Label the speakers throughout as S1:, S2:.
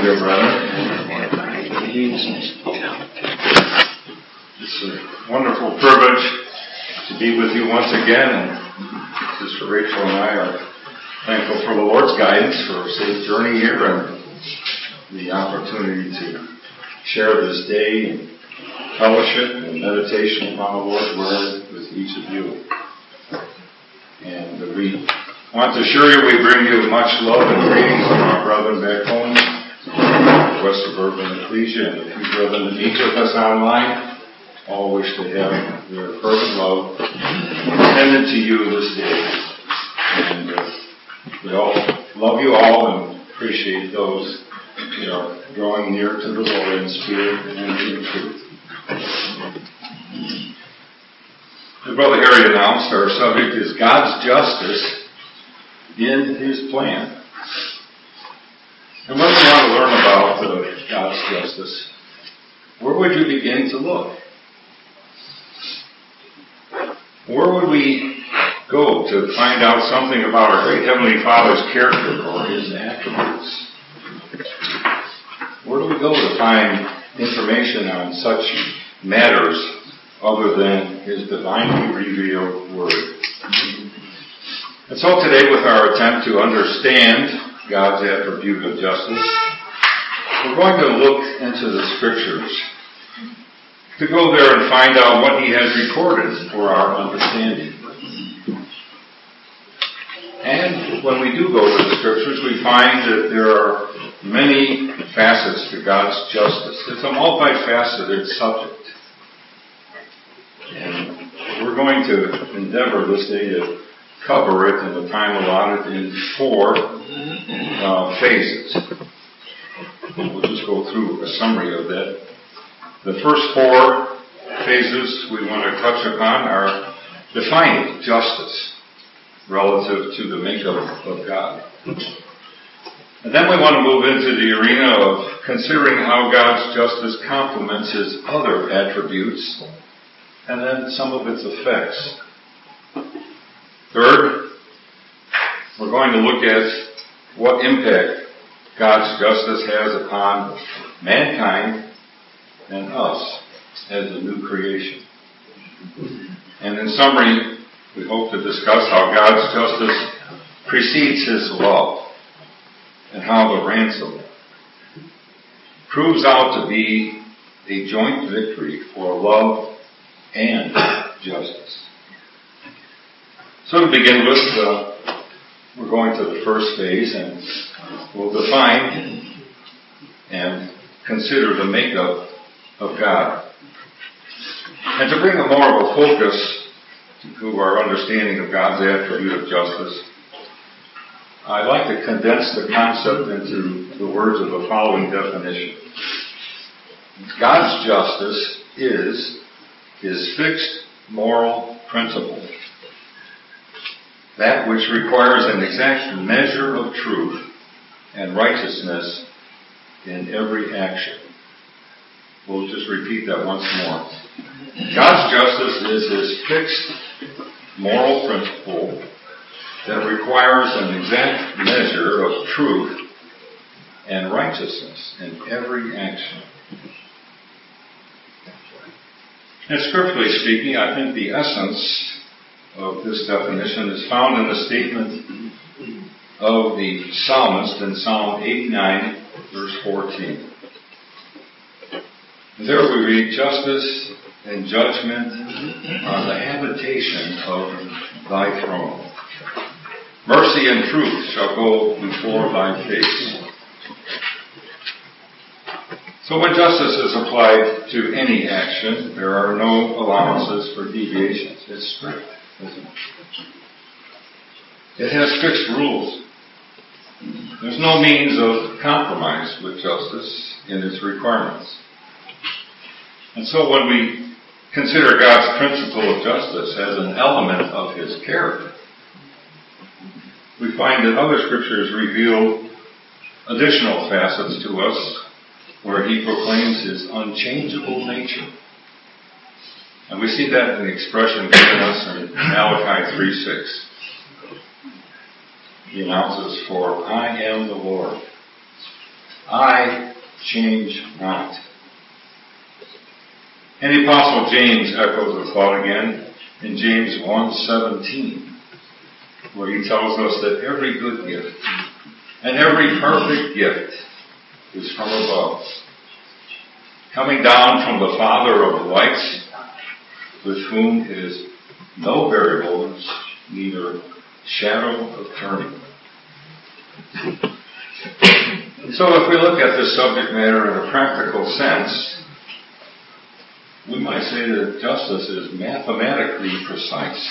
S1: dear brother. It's a wonderful privilege to be with you once again, and Sister Rachel and I are thankful for the Lord's guidance for a safe journey here and the opportunity to share this day in fellowship and meditation upon the Lord's Word with each of you. And we want to assure you we bring you much love and greetings from our brethren back home, West Suburban Ecclesia, and the few brethren that meet with us online. All wish to have their fervent love extended to you this day. And we all love you all and appreciate those who are drawing near to the Lord in spirit and in truth. As Brother Harry announced, our subject is God's justice in His plan. And when we want to learn about God's justice, where would you begin to look? Where would we go to find out something about our great Heavenly Father's character or His attributes? Where do we go to find information on such matters other than His divinely revealed Word? And so today, with our attempt to understand God's attribute of justice, we're going to look into the Scriptures to go there and find out what He has recorded for our understanding. And when we do go to the Scriptures, we find that there are many facets to God's justice. It's a multifaceted subject. And we're going to endeavor this day to cover it in the time allotted in 4 phases. We'll just go through a summary of that. The first 4 phases we want to touch upon are defining justice relative to the makeup of God. And then we want to move into the arena of considering how God's justice complements His other attributes, and then some of its effects. Third, we're going to look at what impact God's justice has upon mankind and us as a new creation. And in summary, we hope to discuss how God's justice precedes His love and how the ransom proves out to be a joint victory for love and justice. So to begin with, we're going to the first phase, and we'll define and consider the makeup of God. And to bring a more of a focus to our understanding of God's attribute of justice, I'd like to condense the concept into the words of the following definition. God's justice is His fixed moral principle, that which requires an exact measure of truth and righteousness in every action. We'll just repeat that once more. God's justice is His fixed moral principle that requires an exact measure of truth and righteousness in every action. And scripturally speaking, I think the essence of this definition is found in the statement of the psalmist in Psalm 89, verse 14. There we read, "Justice and judgment are the habitation of Thy throne. Mercy and truth shall go before Thy face." So when justice is applied to any action, there are no allowances for deviations. It's strict, isn't it? It has fixed rules. There's no means of compromise with justice in its requirements. And so when we consider God's principle of justice as an element of His character, we find that other scriptures reveal additional facets to us where He proclaims His unchangeable nature. And we see that in the expression given us in Malachi 3:6. He announces, "For I am the Lord, I change not. And the Apostle James echoes the thought again in James 1:17, where he tells us that every good gift and every perfect gift is from above, coming down from the Father of lights, with whom is no variableness, neither shadow of turning. So if we look at this subject matter in a practical sense, we might say that justice is mathematically precise.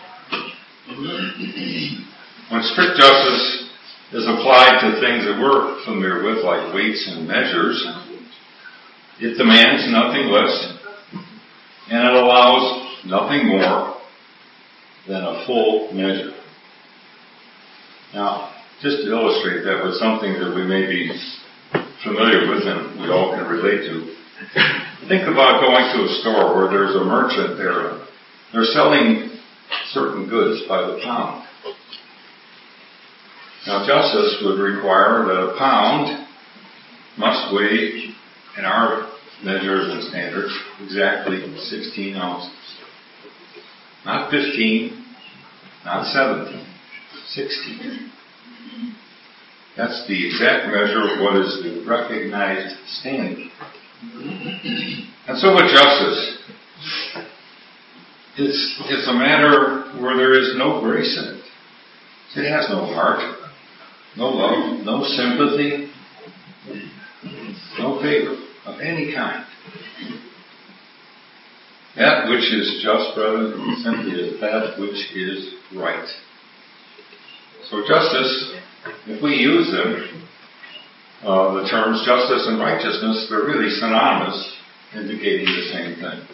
S1: When strict justice is applied to things that we're familiar with, like weights and measures, it demands nothing less, and it allows nothing more than a full measure. Now, just to illustrate that with something that we may be familiar with and we all can relate to, think about going to a store where there's a merchant there. They're selling certain goods by the pound. Now, justice would require that a pound must weigh, in our measures and standards, exactly 16 ounces. Not 15, not 17, 16. That's the exact measure of what is the recognized standard. And so with justice, it's a matter where there is no grace in it. It has no heart, no love, no sympathy, no favor of any kind. That which is just, brother, simply is that which is right. So justice, if we use them, the terms justice and righteousness, they're really synonymous, indicating the same thing.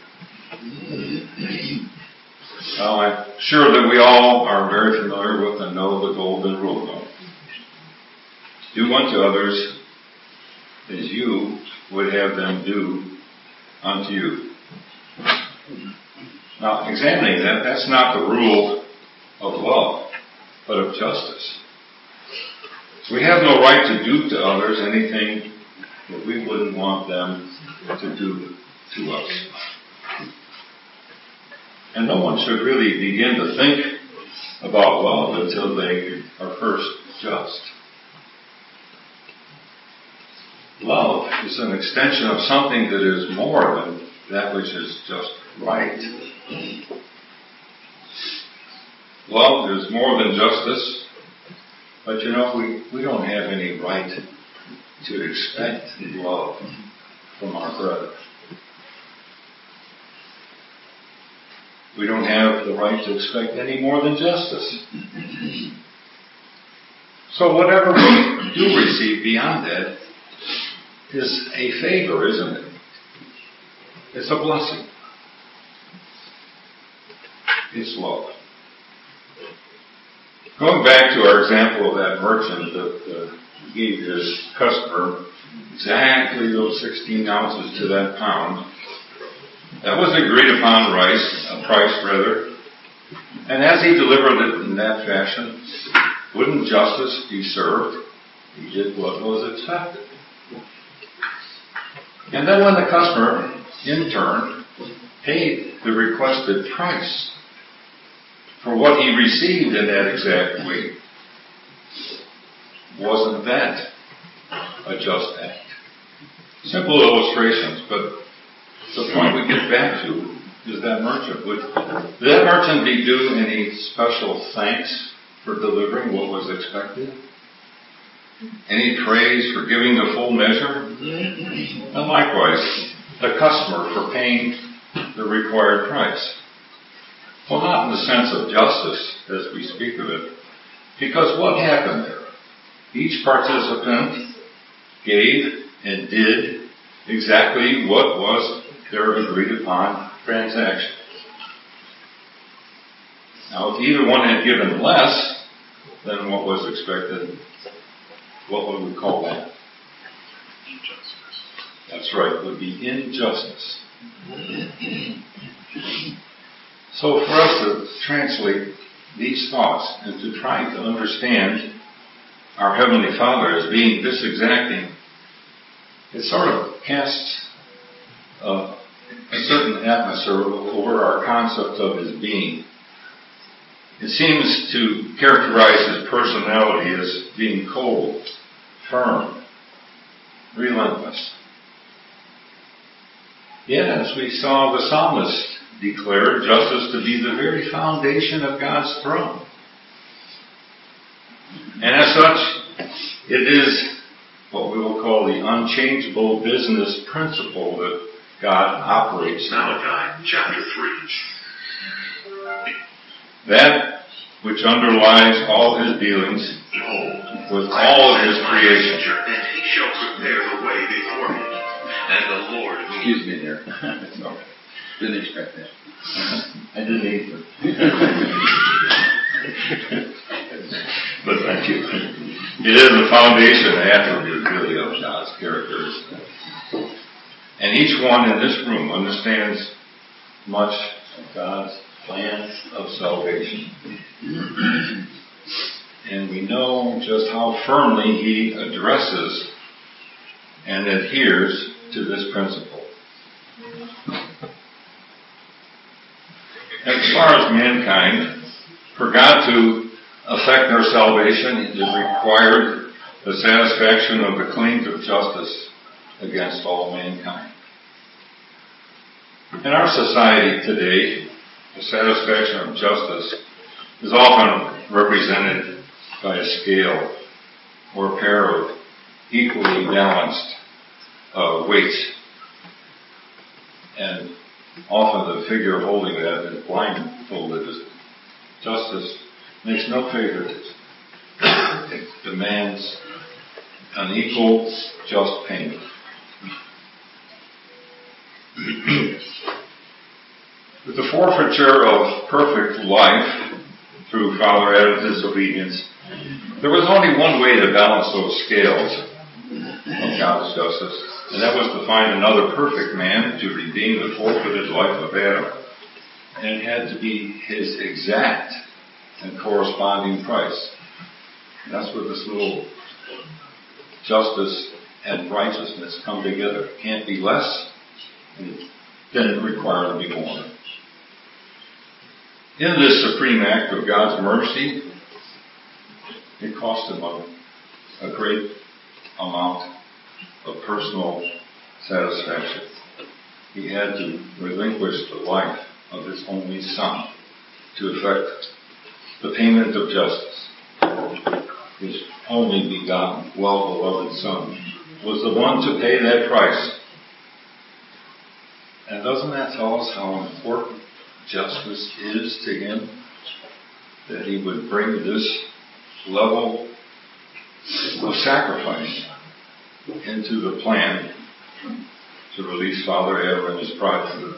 S1: Well, I'm sure that we all are very familiar with and know the golden rule, though. Do unto others as you would have them do unto you. Now, examining that, that's not the rule of love, but of justice. We have no right to do to others anything that we wouldn't want them to do to us. And no one should really begin to think about love until they are first just. Love is an extension of something that is more than that which is just right. Love is more than justice, but we don't have any right to expect love from our brother. We don't have the right to expect any more than justice. So whatever we do receive beyond that is a favor, isn't it? It's a blessing. It's love. Going back to our example of that merchant that gave his customer exactly those 16 ounces to that pound, that was agreed upon price rather. And as he delivered it in that fashion, wouldn't justice be served? He did what was expected. And then when the customer, in turn, paid the requested price for what he received in that exact weight, wasn't that a just act? Simple illustrations, but the point we get back to is that merchant. Would that merchant be due any special thanks for delivering what was expected? Any praise for giving the full measure? And likewise, the customer for paying the required price. Well, not in the sense of justice as we speak of it, because what happened there? Each participant gave and did exactly what was their agreed upon transaction. Now, if either one had given less than what was expected, what would we call that? Injustice. That's right, it would be injustice. So for us to translate these thoughts and to try to understand our Heavenly Father as being this exacting, it sort of casts a certain atmosphere over our concept of his being. It seems to characterize his personality as being cold, firm, relentless. Yet, as we saw the psalmist declare justice to be the very foundation of God's throne. And as such, it is what we will call the unchangeable business principle that God operates.
S2: Malachi chapter 3.
S1: That which underlies all his dealings with all of his creation.
S2: And he shall prepare the way before me. And the Lord...
S3: Excuse me there.
S1: It's okay.
S3: Didn't expect that.
S1: I didn't either. But thank you. It is the foundation attribute really of God's characters. And each one in this room understands much of God's plan of salvation. And we know just how firmly he addresses and adheres to this principle. As far as mankind, for God to effect their salvation, it required the satisfaction of the claims of justice against all mankind. In our society today, the satisfaction of justice is often represented by a scale or a pair of equally balanced weights. And often the figure holding that is blindfolded. Justice makes no favoritism. It demands an equal, just payment. With the forfeiture of perfect life through Father Adam's disobedience, there was only one way to balance those scales of God's justice, and that was to find another perfect man to redeem the forfeited life of Adam. And it had to be his exact and corresponding price. And that's where this little justice and righteousness come together. It can't be less, and it didn't require to be more. In this supreme act of God's mercy, it cost him a great amount of personal satisfaction. He had to relinquish the life of his only son to effect the payment of justice. His only begotten, well-beloved son was the one to pay that price. And doesn't that tell us how important justice is to him? That he would bring this level of sacrifice into the plan to release Father Adam and his progeny.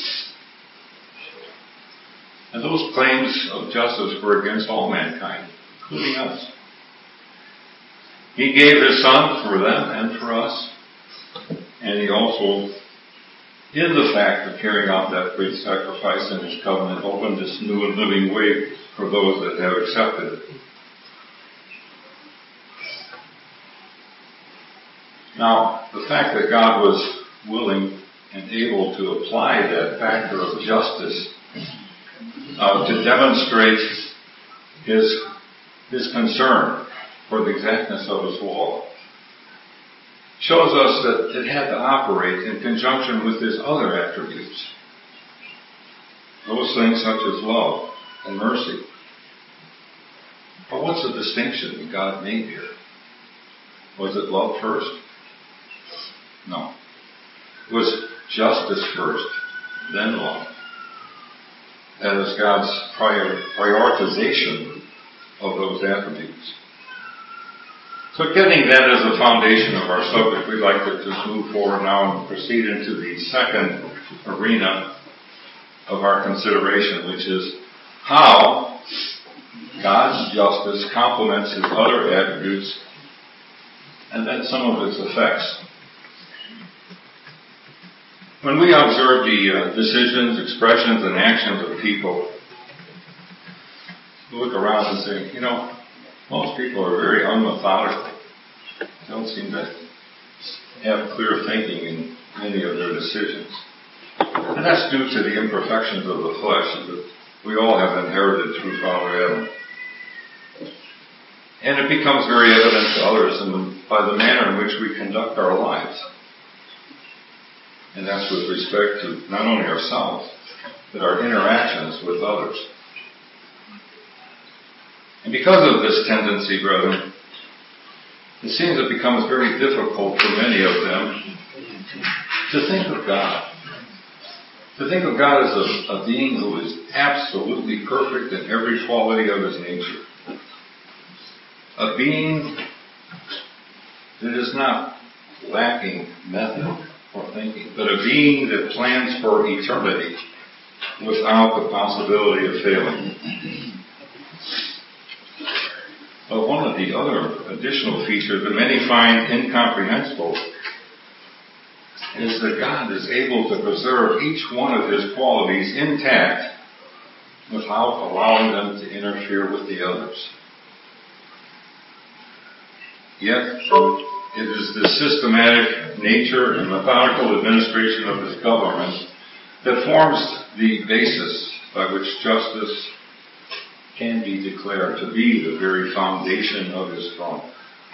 S1: And those claims of justice were against all mankind, including us. He gave his son for them and for us. And he also, in the fact of carrying out that great sacrifice in his covenant, opened this new and living way for those that have accepted it. Now, the fact that God was willing and able to apply that factor of justice to demonstrate his concern for the exactness of his law shows us that it had to operate in conjunction with his other attributes. Those things such as love and mercy. But what's the distinction that God made here? Was it love first? No. It was justice first, then love. That is God's prioritization of those attributes. So getting that as the foundation of our subject, we'd like to just move forward now and proceed into the second arena of our consideration, which is how God's justice complements his other attributes and then some of its effects. When we observe the decisions, expressions, and actions of people, we look around and say, most people are very unmethodical. They don't seem to have clear thinking in many of their decisions. And that's due to the imperfections of the flesh that we all have inherited through Father Adam. And it becomes very evident to others by the manner in which we conduct our lives. And that's with respect to not only ourselves, but our interactions with others. And because of this tendency, brethren, it seems it becomes very difficult for many of them to think of God. To think of God as a being who is absolutely perfect in every quality of his nature. A being that is not lacking method or thinking, but a being that plans for eternity without the possibility of failing. But one of the other additional features that many find incomprehensible is that God is able to preserve each one of his qualities intact without allowing them to interfere with the others. Yet, it is the systematic nature and methodical administration of his government that forms the basis by which justice can be declared to be the very foundation of his throne.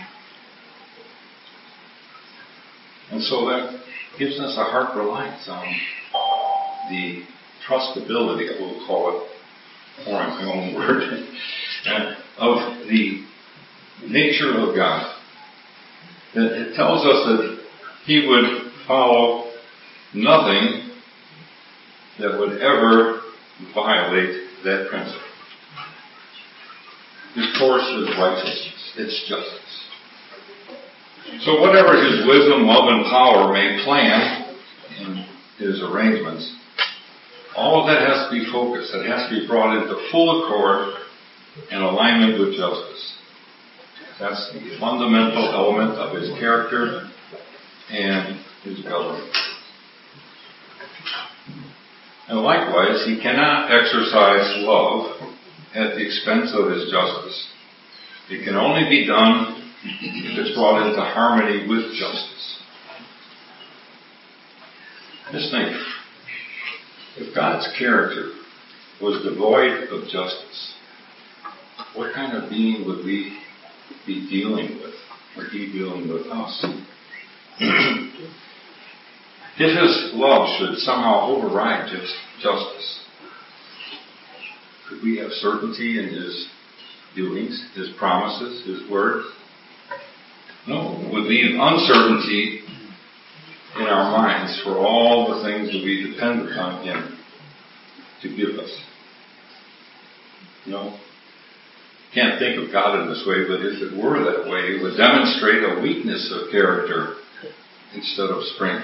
S1: And so that gives us a heart reliance on the trustability, we'll call it, or my own word, of the nature of God. It tells us that he would follow nothing that would ever violate that principle. His course is righteousness. It's justice. So whatever his wisdom, love, and power may plan in his arrangements, all of that has to be focused. It has to be brought into full accord and alignment with justice. That's the fundamental element of his character and his government. And likewise, he cannot exercise love at the expense of his justice. It can only be done if it's brought into harmony with justice. Just think, if God's character was devoid of justice, what kind of being would we be dealing with, or he dealing with us? If his love should somehow override justice, could we have certainty in his doings, his promises, his word? No, it would leave uncertainty in our minds for all the things that we depend upon him to give us. Can't think of God in this way, but if it were that way, it would demonstrate a weakness of character instead of strength.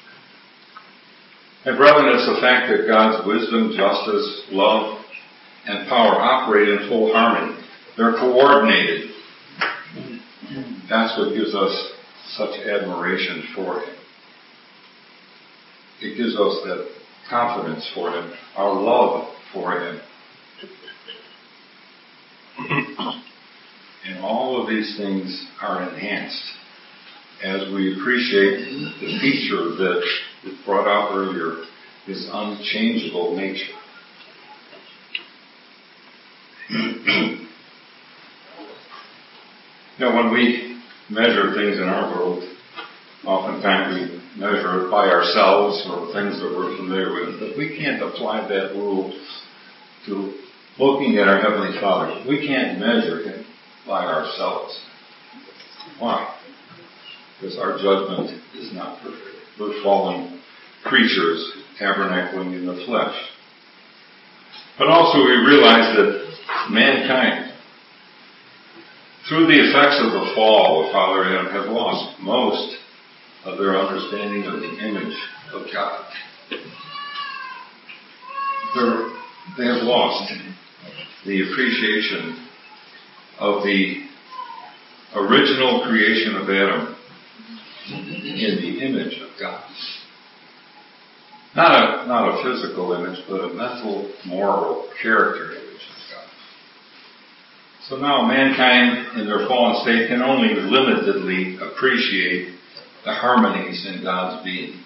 S1: And brethren, it's the fact that God's wisdom, justice, love, and power operate in full harmony. They're coordinated. That's what gives us such admiration for him. It gives us that confidence for him, our love for him. And all of these things are enhanced as we appreciate the feature that was brought out earlier, his unchangeable nature. When we measure things in our world, oftentimes we measure it by ourselves or things that we're familiar with, but we can't apply that rule to looking at our Heavenly Father. We can't measure him by ourselves. Why? Because our judgment is not perfect. We're fallen creatures tabernacling in the flesh. But also we realize that mankind, through the effects of the fall of Father Adam, have lost most of their understanding of the image of God. They have lost the appreciation of the original creation of Adam in the image of God. Not a physical image, but a mental, moral, character image of God. So now mankind in their fallen state can only limitedly appreciate the harmonies in God's being.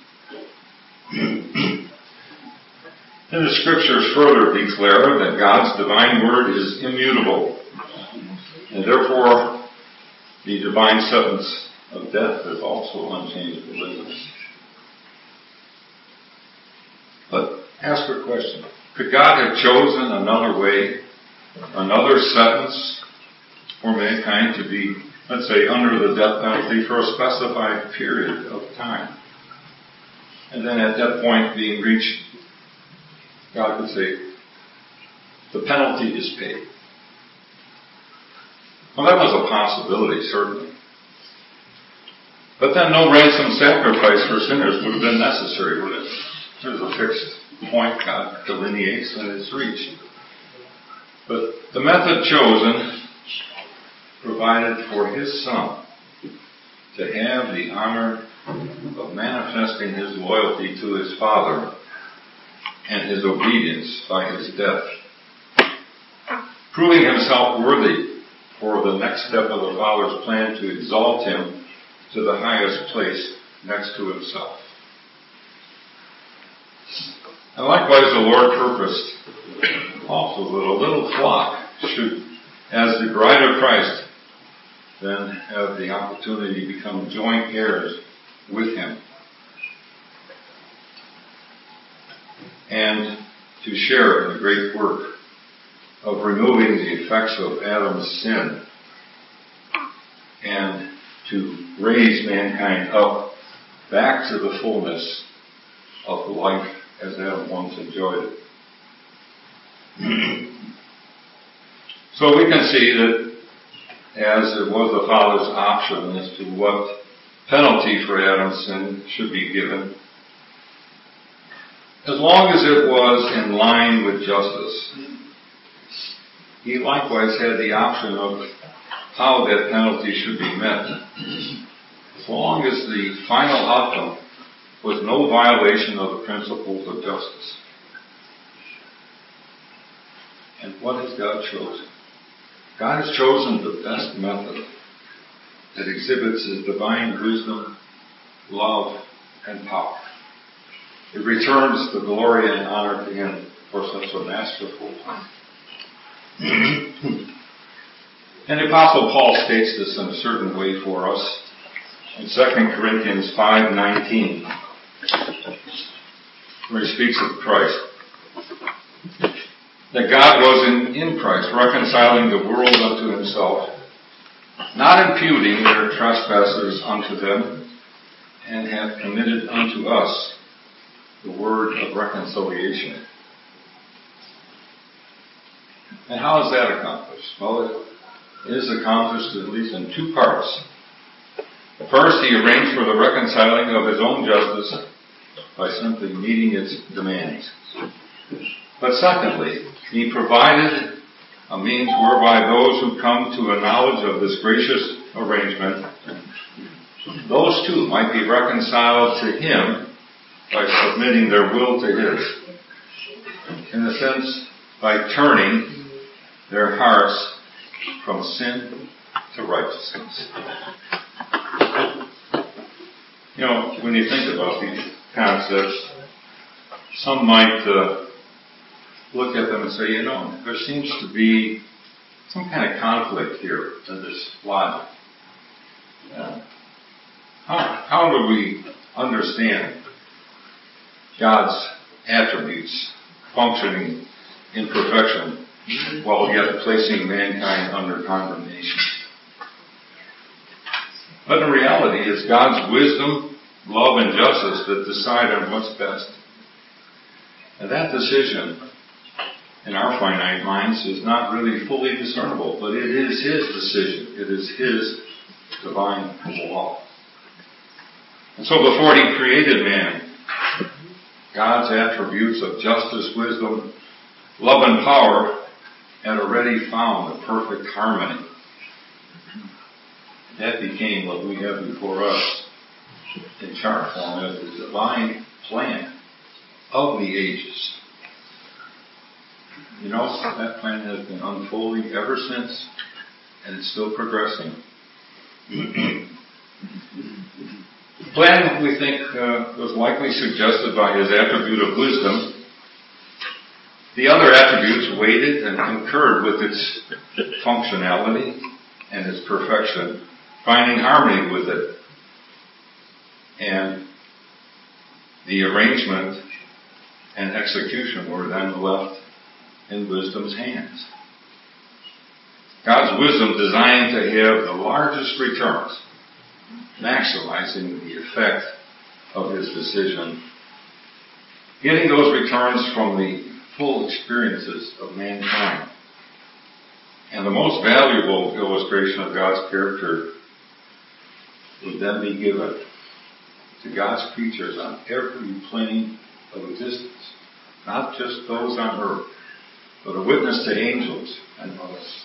S1: And the scriptures further declare that God's divine word is immutable, and therefore the divine sentence of death is also unchangeable, isn't it? But ask a question. Could God have chosen another way, another sentence for mankind to be, let's say, under the death penalty for a specified period of time? And then at that point being reached, God could say, the penalty is paid. Well, that was a possibility, certainly. But then no ransom sacrifice for sinners would have been necessary, would it? There's a fixed point God delineates and it's reached. But the method chosen provided for His Son to have the honor of manifesting His loyalty to His Father and His obedience by His death, proving Himself worthy for the next step of the Father's plan to exalt Him to the highest place next to Himself. And likewise the Lord purposed also that a little flock should, as the bride of Christ, then have the opportunity to become joint heirs with Him and to share in the great work of removing the effects of Adam's sin and to raise mankind up back to the fullness of the life as Adam once enjoyed it. So we can see that as it was the Father's option as to what penalty for Adam's sin should be given, as long as it was in line with justice, He likewise had the option of how that penalty should be met, as long as the final outcome was no violation of the principles of justice. And what has God chosen? God has chosen the best method that exhibits His divine wisdom, love, and power. It returns the glory and honor to Him for such a masterful plan. And the Apostle Paul states this in a certain way for us in 2 Corinthians 5:19, where he speaks of Christ. That God was in Christ, reconciling the world unto Himself, not imputing their trespasses unto them, and hath committed unto us the word of reconciliation. And how is that accomplished? Well, it is accomplished at least in two parts. First, He arranged for the reconciling of His own justice by simply meeting its demands. But secondly, He provided a means whereby those who come to a knowledge of this gracious arrangement, those too might be reconciled to Him by submitting their will to His. In a sense, by turning their hearts from sin to righteousness. You know, when you think about these concepts, some might look at them and say, there seems to be some kind of conflict here in this logic. How do we understand God's attributes functioning in perfection while yet placing mankind under condemnation? But in reality, it's God's wisdom, love, and justice that decide on what's best. And that decision, in our finite minds, is not really fully discernible, but it is His decision. It is His divine law. And so before He created man, God's attributes of justice, wisdom, love, and power had already found a perfect harmony. That became what we have before us in chart form as the divine plan of the ages. That plan has been unfolding ever since, and it's still progressing. plan, we think, was likely suggested by his attribute of wisdom. The other attributes weighted and concurred with its functionality and its perfection, finding harmony with it. And the arrangement and execution were then left in wisdom's hands. God's wisdom designed to have the largest returns, maximizing the effect of his decision, getting those returns from the full experiences of mankind. And the most valuable illustration of God's character would then be given to God's creatures on every plane of existence, not just those on earth, but a witness to angels and others.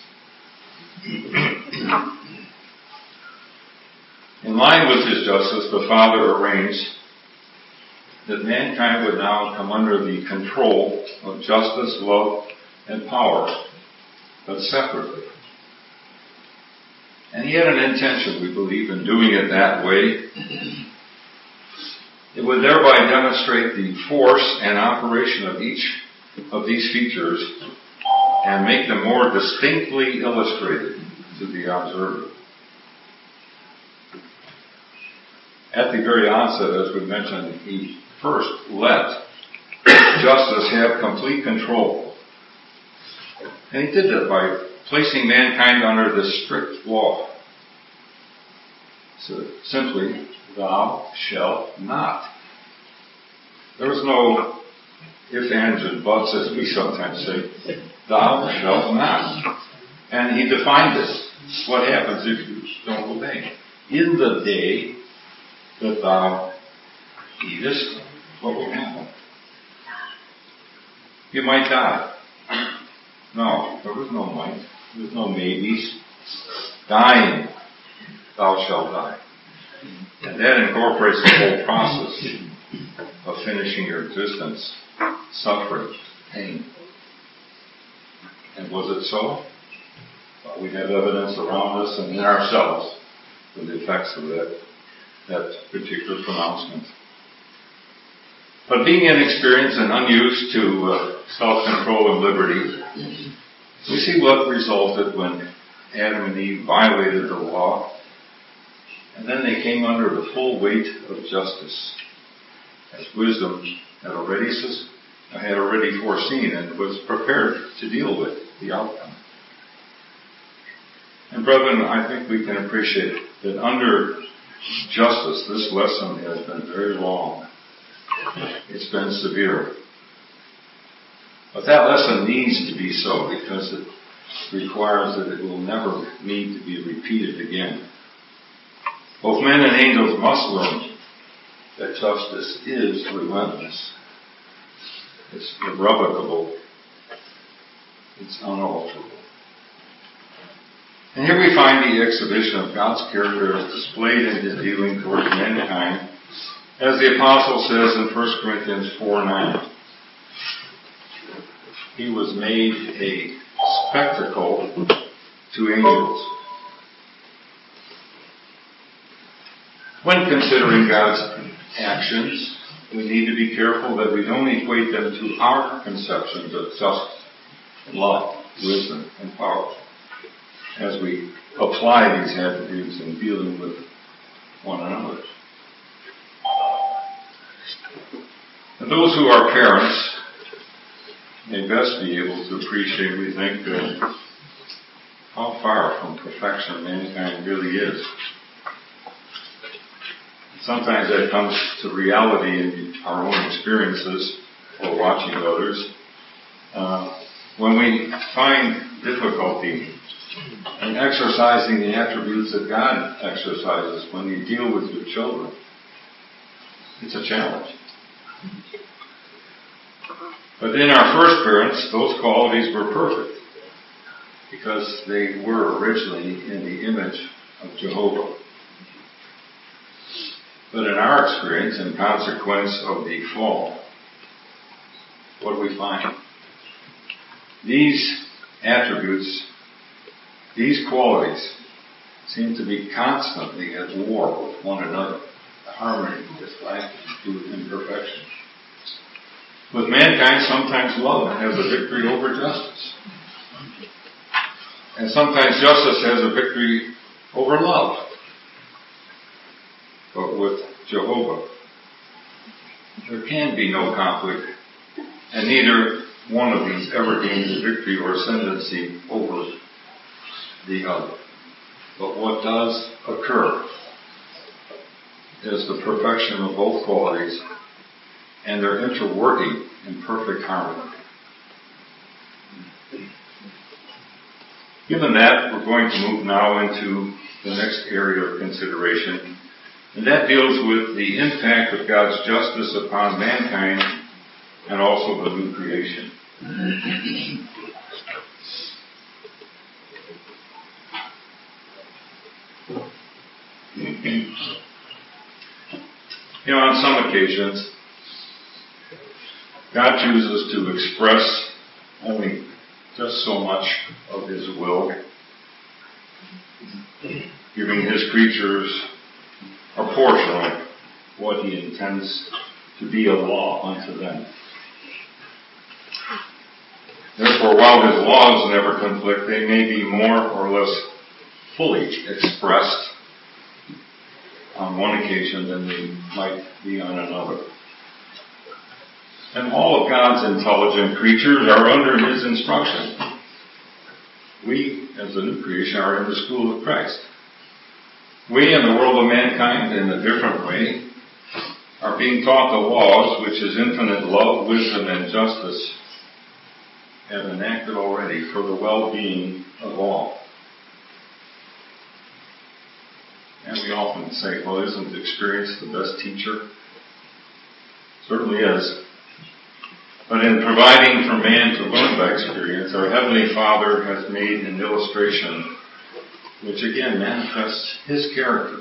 S1: In line with his justice, the Father arranged that mankind would now come under the control of justice, love, and power, but separately. And he had an intention, we believe, in doing it that way. It would thereby demonstrate the force and operation of each of these features and make them more distinctly illustrated to the observer. At the very onset, as we mentioned, he first let justice have complete control. And he did that by placing mankind under this strict law. So simply, thou shalt not. There was no ifs, ands, and buts, as we sometimes say. Thou shalt not. And he defined this. What happens if you don't obey? In the day that thou eatest, what will happen? You might die. No, there was no might. There was no maybes. Dying, thou shalt die. And that incorporates the whole process of finishing your existence, suffering, pain. And was it so? Well, we have evidence around us and in ourselves for the effects of that particular pronouncement. But being inexperienced and unused to self-control and liberty, we see what resulted when Adam and Eve violated the law, and then they came under the full weight of justice, as wisdom had already foreseen and was prepared to deal with the outcome. And brethren, I think we can appreciate that under justice, this lesson has been very long. It's been severe. But that lesson needs to be so because it requires that it will never need to be repeated again. Both men and angels must learn that justice is relentless. It's irrevocable. It's unalterable. And here we find the exhibition of God's character as displayed in his dealing towards mankind, as the apostle says in 1 Corinthians 4:9. He was made a spectacle to angels. When considering God's actions, we need to be careful that we don't equate them to our conceptions of justice, love, wisdom, and power as we apply these attributes in dealing with one another. And those who are parents may best be able to appreciate, we think, how far from perfection mankind really is. Sometimes that comes to reality in our own experiences or watching others. When we find difficulty in exercising the attributes that God exercises when you deal with your children, it's a challenge. But in our first parents, those qualities were perfect because they were originally in the image of Jehovah. But in our experience, in consequence of the fall, what do we find? These attributes, these qualities, seem to be constantly at war with one another. harmony is lacking due to imperfection. With mankind, sometimes love has a victory over justice. And sometimes justice has a victory over love. But with Jehovah, there can be no conflict, and neither one of these ever gains a victory or ascendancy over the other. But what does occur is the perfection of both qualities and their interworking in perfect harmony. Given that, we're going to move now into the next area of consideration, and that deals with the impact of God's justice upon mankind and also the new creation. On some occasions, God chooses to express only just so much of His will, giving His creatures a portion of what He intends to be a law unto them. Therefore, while His laws never conflict, they may be more or less fully expressed on one occasion than they might be on another. And all of God's intelligent creatures are under His instruction. We, as the new creation, are in the school of Christ. We, in the world of mankind, in a different way, are being taught the laws which His infinite love, wisdom, and justice have enacted already for the well-being of all. And we often say, well, isn't experience the best teacher? Certainly is. But in providing for man to learn by experience, our Heavenly Father has made an illustration which again manifests His character.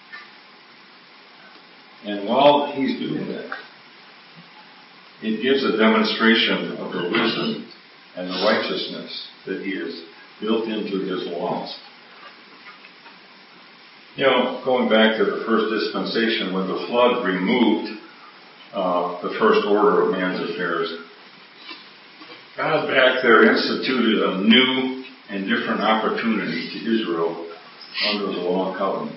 S1: And while He's doing that, it gives a demonstration of the wisdom and the righteousness that He has built into His laws. Going back to the first dispensation, when the flood removed the first order of man's affairs, God back there instituted a new and different opportunity to Israel under the law covenant.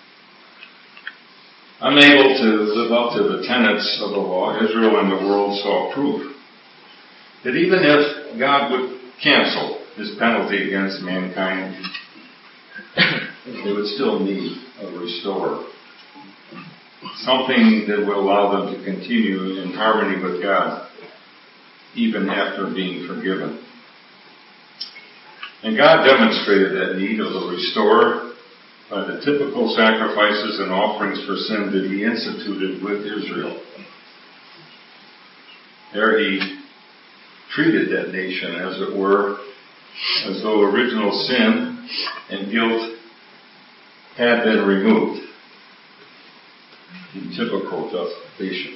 S1: Unable to live up to the tenets of the law, Israel and the world saw proof that even if God would cancel His penalty against mankind, they would still need a restorer. Something that would allow them to continue in harmony with God, even after being forgiven. And God demonstrated that need of a restorer by the typical sacrifices and offerings for sin that He instituted with Israel. There He treated that nation, as it were, as though original sin and guilt had been removed in typical justification.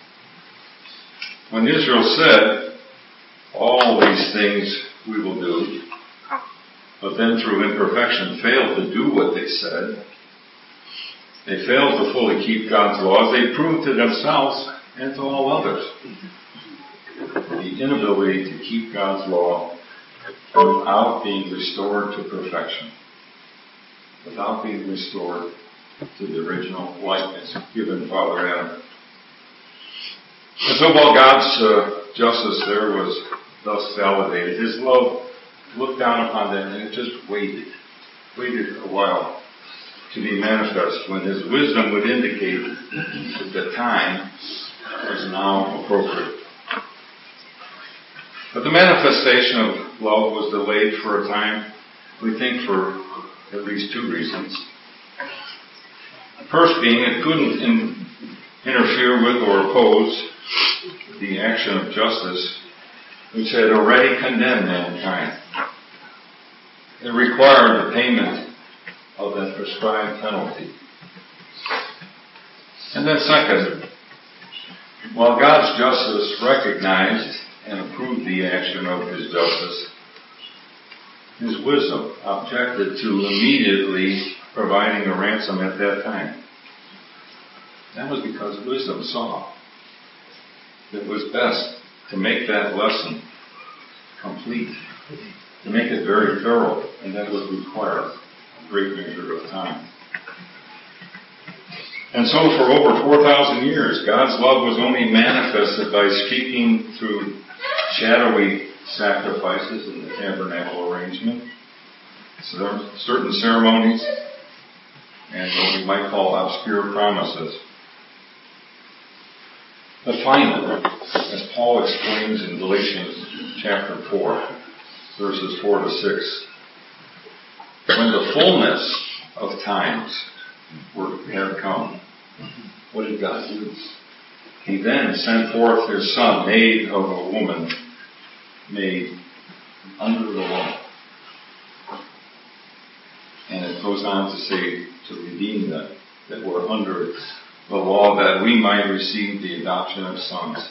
S1: When Israel said, all these things we will do, but then through imperfection failed to do what they said, they failed to fully keep God's laws, they proved to themselves and to all others the inability to keep God's law without being restored to perfection, without being restored to the original likeness given Father Adam. And so while God's justice there was thus validated, His love looked down upon them and it just waited a while to be manifest when His wisdom would indicate that the time was now appropriate. But the manifestation of love was delayed for a time, we think for at least two reasons. First being it couldn't interfere with or oppose the action of justice which had already condemned mankind. It required the payment of that prescribed penalty. And then second, while God's justice recognized and approved the action of His justice, His wisdom objected to immediately providing a ransom at that time. That was because wisdom saw it was best to make that lesson complete, to make it very thorough, and that would require a great measure of time. And so for over 4,000 years, God's love was only manifested by speaking through shadowy sacrifices in the tabernacle arrangement, certain ceremonies, and what we might call obscure promises. But finally, as Paul explains in Galatians chapter 4, verses 4 to 6, when the fullness of times had come, what did God do? He then sent forth His Son, made of a woman, made under the law. And it goes on to say, to redeem them that were under the law, that we might receive the adoption of sons.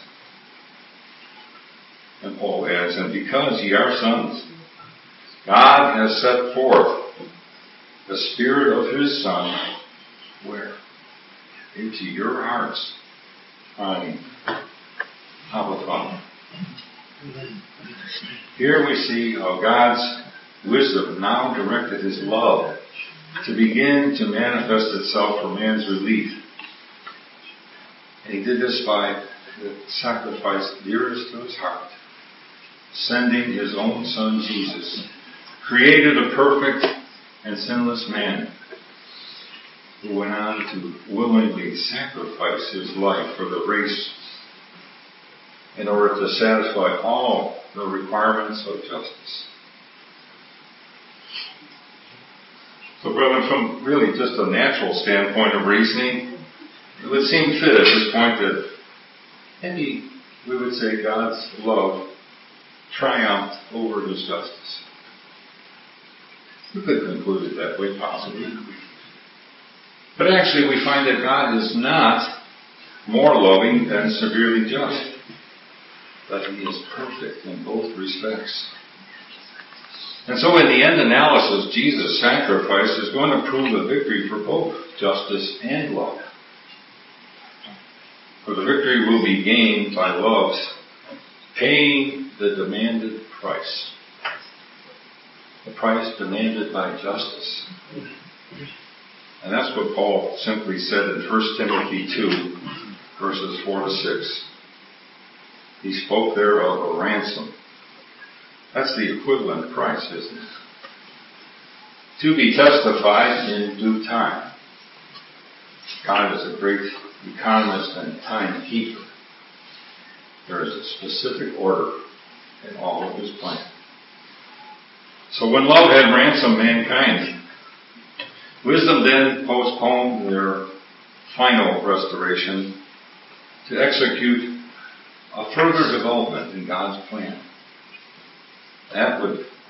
S1: And Paul adds, and because ye are sons, God has set forth the Spirit of His Son, where? Into your hearts, crying, Abba, Father. Here we see how God's wisdom now directed His love to begin to manifest itself for man's relief. And He did this by the sacrifice dearest to His heart, sending His own Son Jesus, created a perfect and sinless man, who went on to willingly sacrifice His life for the race in order to satisfy all the requirements of justice. So, brethren, from really just a natural standpoint of reasoning, it would seem fit at this point that maybe we would say God's love triumphed over His justice. We could conclude it that way, possibly. But actually we find that God is not more loving than severely just, but He is perfect in both respects. And so in the end analysis, Jesus' sacrifice is going to prove a victory for both justice and love. For the victory will be gained by love's paying the demanded price. The price demanded by justice. And that's what Paul simply said in 1 Timothy 2, verses 4 to 6. He spoke there of a ransom. That's the equivalent price, isn't it? To be testified in due time. God is a great economist and timekeeper. There is a specific order in all of His plans. So when love had ransomed mankind, wisdom then postponed their final restoration to execute a further development in God's plan. That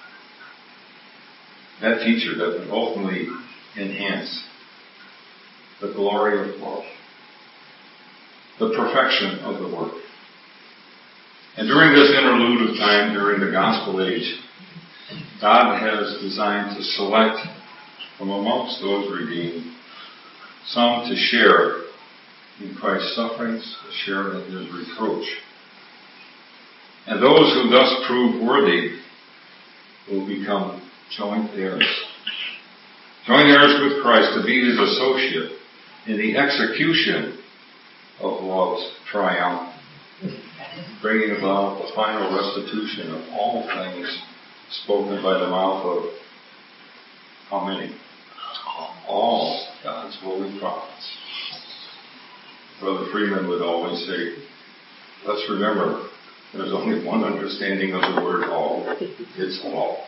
S1: feature that would ultimately enhance the glory of love, the perfection of the work. And during this interlude of time, during the gospel age, God has designed to select from amongst those redeemed some to share in Christ's sufferings, to share in His reproach. And those who thus prove worthy will become joint heirs. Joint heirs with Christ, to be His associate in the execution of love's triumph, bringing about the final restitution of all things spoken by the mouth of how many? All God's holy prophets. Brother Freeman would always say, let's remember, there's only one understanding of the word all. It's all.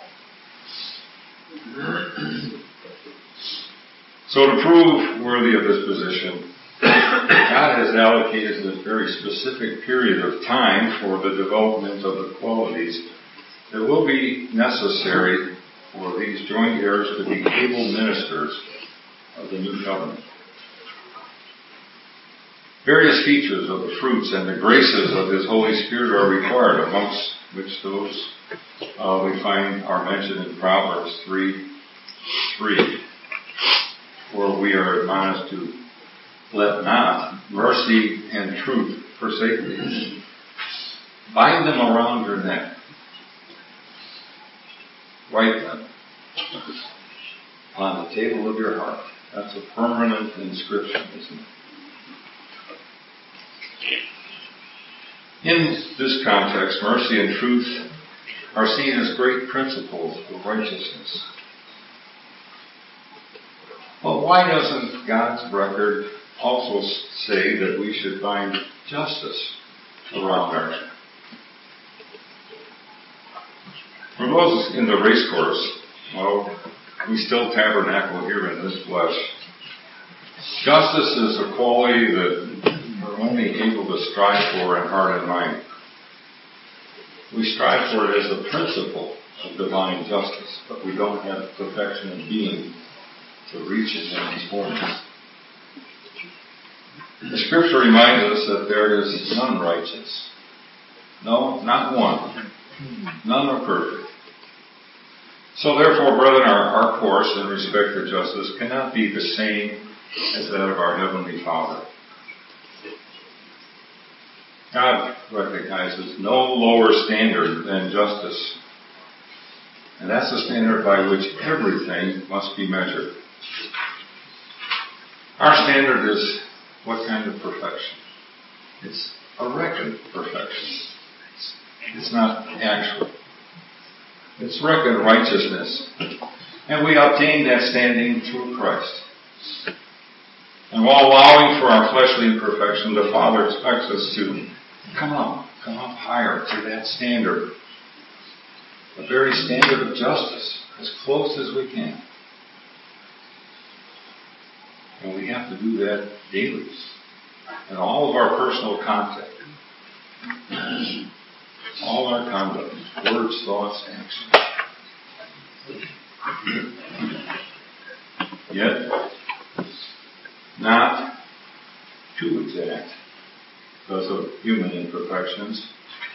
S1: So to prove worthy of this position, God has allocated a very specific period of time for the development of the qualities that will be necessary for these joint heirs to be able ministers of the new covenant. Various features of the fruits and the graces of His Holy Spirit are required, amongst which those we find are mentioned in Proverbs 3:3, where we are admonished to let not mercy and truth forsake thee. Bind them around your neck. Write them on the table of your heart. That's a permanent inscription, isn't it? In this context, mercy and truth are seen as great principles of righteousness. But why doesn't God's record also say that we should find justice around our neck? For those in the race course, well, we still tabernacle here in this flesh. Justice is a quality that we're only able to strive for in heart and mind. We strive for it as a principle of divine justice, but we don't have perfection of being to reach it in these forms. The Scripture reminds us that there is none righteous. No, not one. None are perfect. So therefore, brethren, our course in respect to justice cannot be the same as that of our Heavenly Father. God recognizes no lower standard than justice. And that's the standard by which everything must be measured. Our standard is what kind of perfection? It's a reckoned perfection. It's not actual. It's reckoned righteousness. And we obtain that standing through Christ. And while allowing for our fleshly imperfection, the Father expects us to come up higher to that standard. The very standard of justice, as close as we can. And we have to do that daily. In all of our personal contact. All our conduct, words, thoughts, actions. Yet, not too exact because of human imperfections,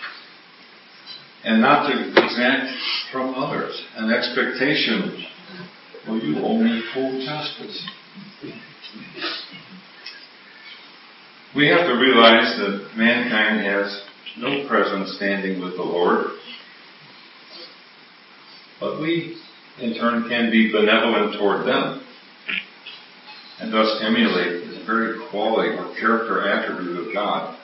S1: and not to exact from others. An expectation, well, you owe me full justice. We have to realize that mankind has no present standing with the Lord, but we, in turn, can be benevolent toward them, and thus emulate the very quality or character attribute of God.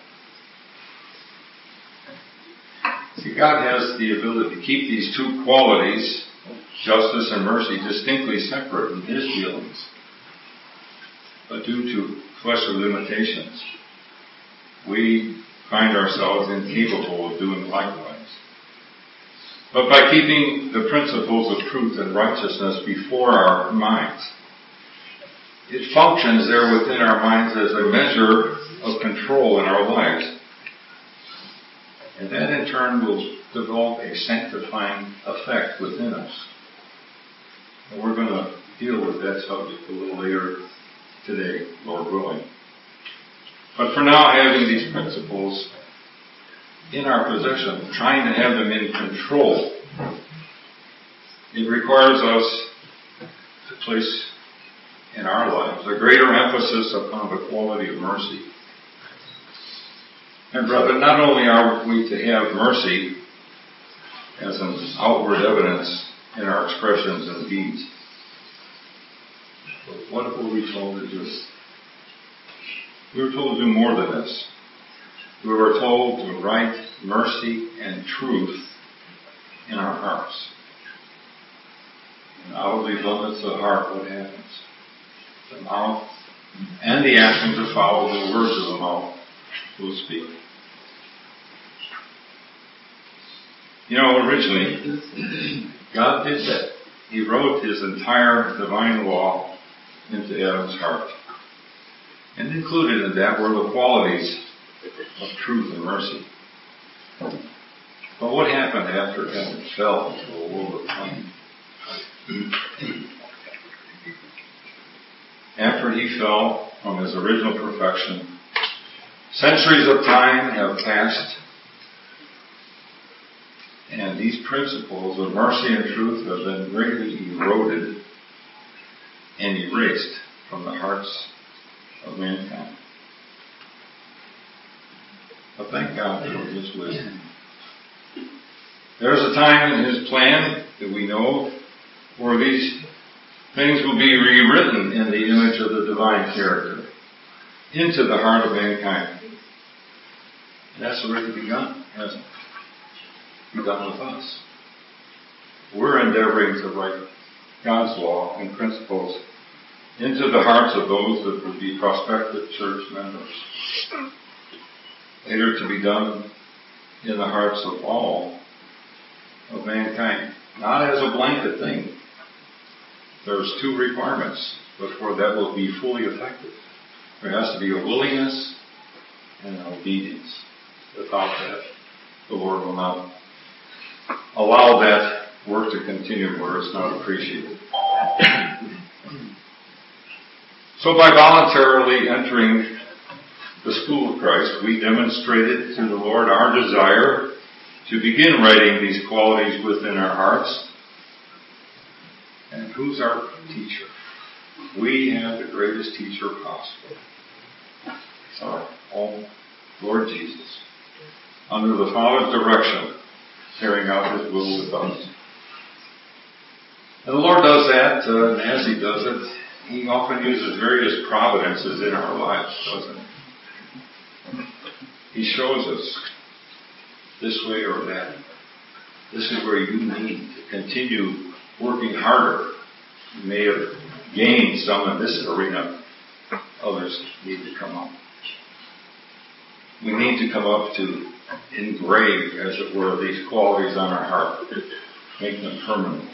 S1: See, God has the ability to keep these two qualities, justice and mercy, distinctly separate in His dealings. But due to fleshly limitations, we find ourselves incapable of doing likewise. But by keeping the principles of truth and righteousness before our minds, it functions there within our minds as a measure of control in our lives. And that in turn will develop a sanctifying effect within us. And we're going to deal with that subject a little later today, Lord willing. But for now, having these principles in our possession, trying to have them in control, it requires us to place in our lives a greater emphasis upon the quality of mercy. And brother, not only are we to have mercy as an outward evidence in our expressions and deeds, but what were we told to do? We were told to do more than this. We were told to write mercy and truth in our hearts. And out of the abundance of the heart, what happens? The mouth and the actions that follow the words of the mouth will speak. You know, originally, God did that. He wrote His entire divine law into Adam's heart. And included in that were the qualities of truth and mercy. But what happened after Adam fell into a world of pain? After he fell from his original perfection, centuries of time have passed, and these principles of mercy and truth have been greatly eroded and erased from the hearts of mankind. But thank God for His wisdom. There's a time in His plan that we know where these things will be rewritten in the image of the divine character into the heart of mankind. And that's already begun, hasn't it? Begun with us. We're endeavoring to write God's law and principles into the hearts of those that will be prospective church members. Later to be done in the hearts of all of mankind. Not as a blanket thing. There's two requirements before that will be fully effective. There has to be a willingness and an obedience. Without that, the Lord will not allow that work to continue where it's not appreciated. So by voluntarily entering the school of Christ, we demonstrated to the Lord our desire to begin writing these qualities within our hearts. And who's our teacher? We have the greatest teacher possible. It's our own Lord Jesus. Under the Father's direction, carrying out His will with us. And the Lord does that, and as He does it, He often uses various providences in our lives, doesn't He? He shows us this way or that. This is where you need to continue working harder. You may have gained some in this arena. Others need to come up. We need to come up to engrave, as it were, these qualities on our heart. Make them permanent.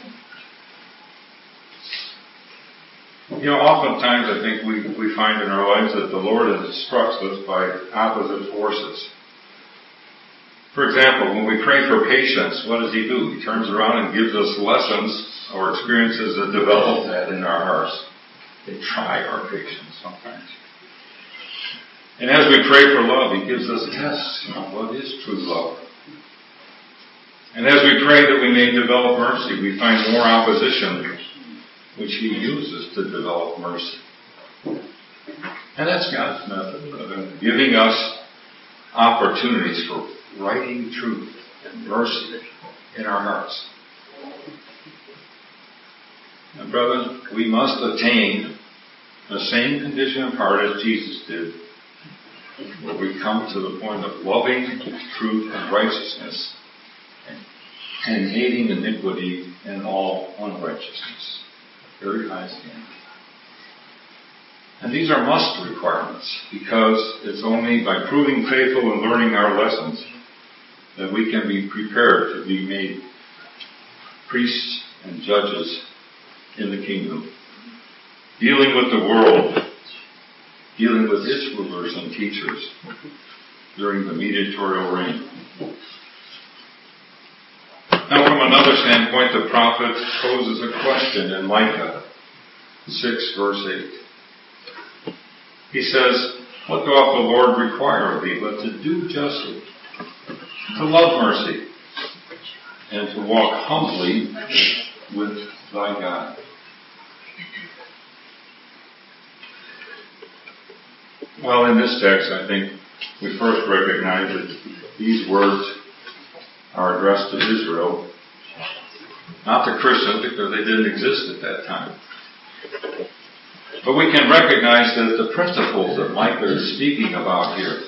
S1: Oftentimes I think we find in our lives that the Lord instructs us by opposite forces. For example, when we pray for patience, what does He do? He turns around and gives us lessons or experiences that develop that in our hearts. They try our patience sometimes. And as we pray for love, He gives us tests. What is true love? And as we pray that we may develop mercy, we find more opposition, which He uses to develop mercy. And that's God's method of giving us opportunities for writing truth and mercy in our hearts. And brethren, we must attain the same condition of heart as Jesus did, where we come to the point of loving truth and righteousness and hating iniquity and all unrighteousness. Very high standard. And these are must requirements, because it's only by proving faithful and learning our lessons that we can be prepared to be made priests and judges in the kingdom, dealing with the world, dealing with its rulers and teachers during the mediatorial reign. Now, from another standpoint, the prophet poses a question in Micah 6, verse 8. He says, "What doth the Lord require of thee but to do justly, to love mercy, and to walk humbly with thy God?" Well, in this text, I think we first recognize that these words are addressed to Israel, not to Christians, because they didn't exist at that time. But we can recognize that the principles that Micah is speaking about here,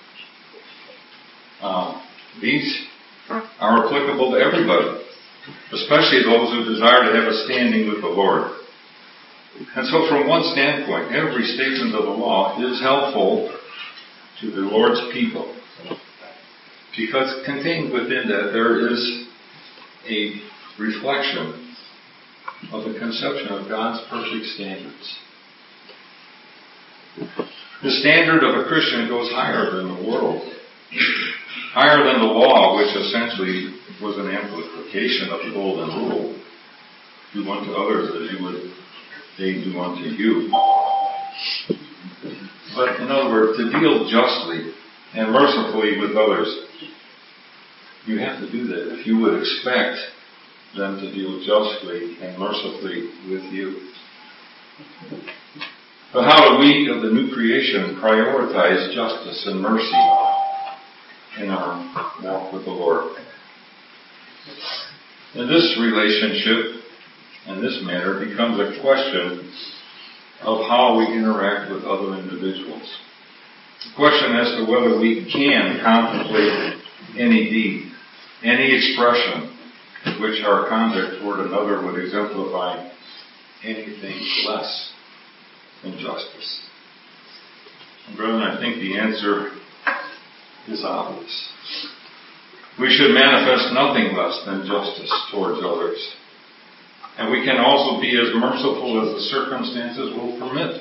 S1: these are applicable to everybody, especially those who desire to have a standing with the Lord. And so from one standpoint, every statement of the law is helpful to the Lord's people, because contained within that there is a reflection of the conception of God's perfect standards. The standard of a Christian goes higher than the world, higher than the law, which essentially was an amplification of the golden rule. Do unto others as they do unto you. But in other words, to deal justly and mercifully with others, you have to do that if you would expect them to deal justly and mercifully with you. But how do we of the new creation prioritize justice and mercy in our walk with the Lord? And this relationship and this matter becomes a question of how we interact with other individuals. The question as to whether we can contemplate any deed, any expression in which our conduct toward another would exemplify anything less than justice. And brethren, I think the answer is obvious. We should manifest nothing less than justice towards others. And we can also be as merciful as the circumstances will permit.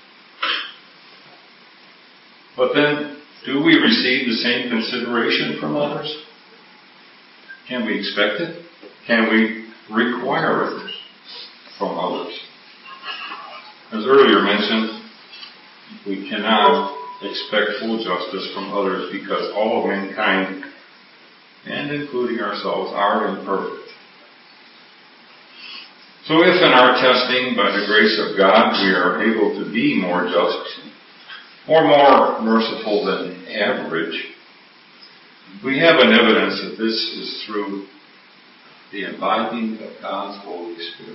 S1: But then, do we receive the same consideration from others? Can we expect it? Can we require it from others? As earlier mentioned, we cannot expect full justice from others because all of mankind, and including ourselves, are imperfect. So if in our testing, by the grace of God, we are able to be more just or more merciful than average, we have an evidence that this is through the imbibing of God's Holy Spirit.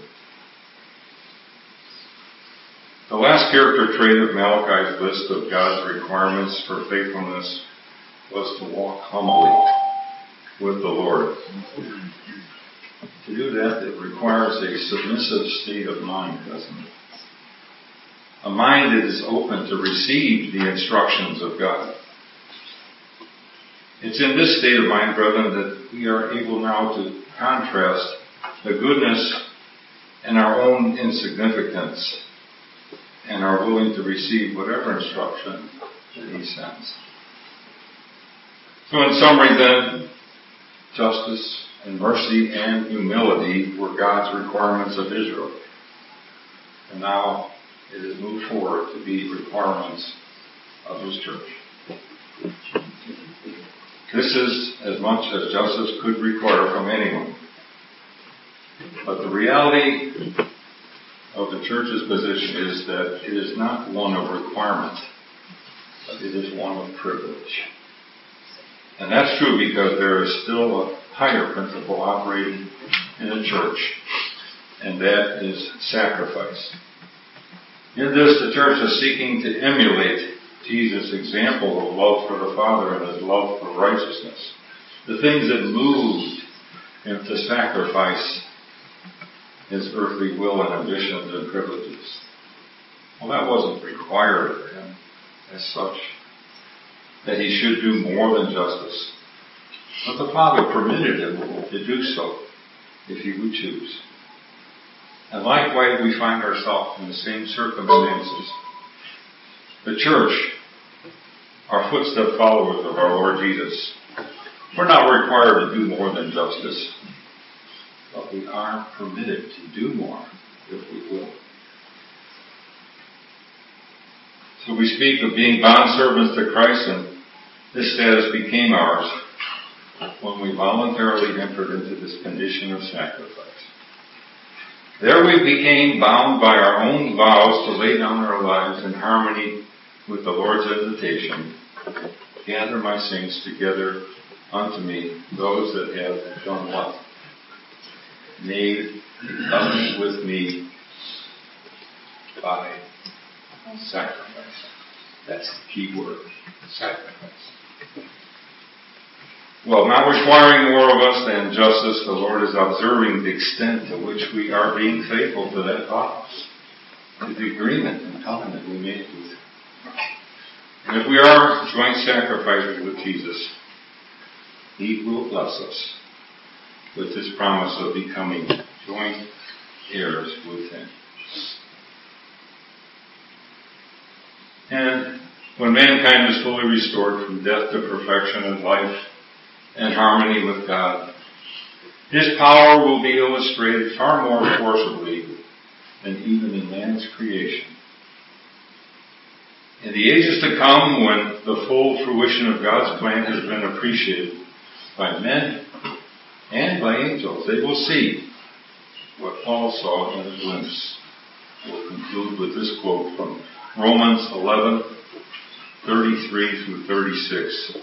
S1: The last character trait of Malachi's list of God's requirements for faithfulness was to walk humbly with the Lord. To do that, it requires a submissive state of mind, doesn't it? A mind that is open to receive the instructions of God. It's in this state of mind, brethren, that we are able now to contrast the goodness and our own insignificance and are willing to receive whatever instruction that He sends. So in summary then, justice and mercy and humility were God's requirements of Israel. And now it has moved forward to be requirements of His church. This is as much as justice could require from anyone. But the reality of the church's position is that it is not one of requirement, but it is one of privilege. And that's true because there is still a higher principle operating in the church, and that is sacrifice. In this, the church is seeking to emulate Jesus' example of love for the Father and His love for righteousness. The things that moved Him to sacrifice His earthly will and ambitions and privileges. Well, that wasn't required of Him as such, that He should do more than justice. But the Father permitted Him to do so, if He would choose. And likewise, we find ourselves in the same circumstances. The church, our footstep followers of our Lord Jesus, we're not required to do more than justice, but we are permitted to do more if we will. So we speak of being bondservants to Christ, and this status became ours when we voluntarily entered into this condition of sacrifice. There we became bound by our own vows to lay down our lives in harmony with the Lord's invitation, gather my saints together unto me, those that have done what? Made a covenant with me by sacrifice. That's the key word, sacrifice. Well, not requiring more of us than justice, the Lord is observing the extent to which we are being faithful to that vow, to the agreement and covenant we made with Him. And if we are joint sacrificers with Jesus, He will bless us with His promise of becoming joint heirs with Him. And when mankind is fully restored from death to perfection and life and harmony with God, His power will be illustrated far more forcibly than even in man's creation. In the ages to come, when the full fruition of God's plan has been appreciated by men and by angels, they will see what Paul saw in a glimpse. We'll conclude with this quote from Romans 11:33 through 36.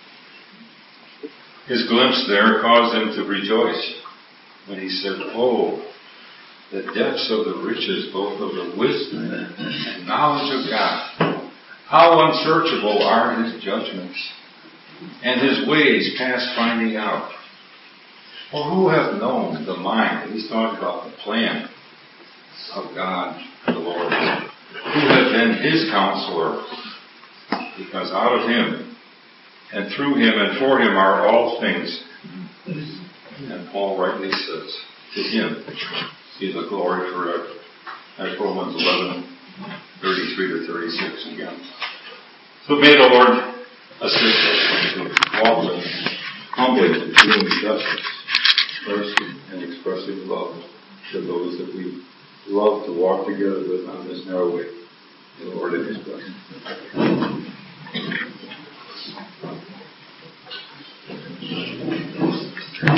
S1: His glimpse there caused him to rejoice. And he said, "Oh, the depths of the riches, both of the wisdom and knowledge of God. How unsearchable are his judgments, and his ways past finding out. For who hath known the mind?" He's talking about the plan of God, the Lord. "Who hath been his counselor? Because out of him, and through him, and for him are all things." And Paul rightly says, "To him be the glory forever." That's Romans 11:33 to 36 again. So may the Lord assist us to walk with humbly in doing justice, mercy, and expressing love to those that we love to walk together with on this narrow way. The Lord is blessed.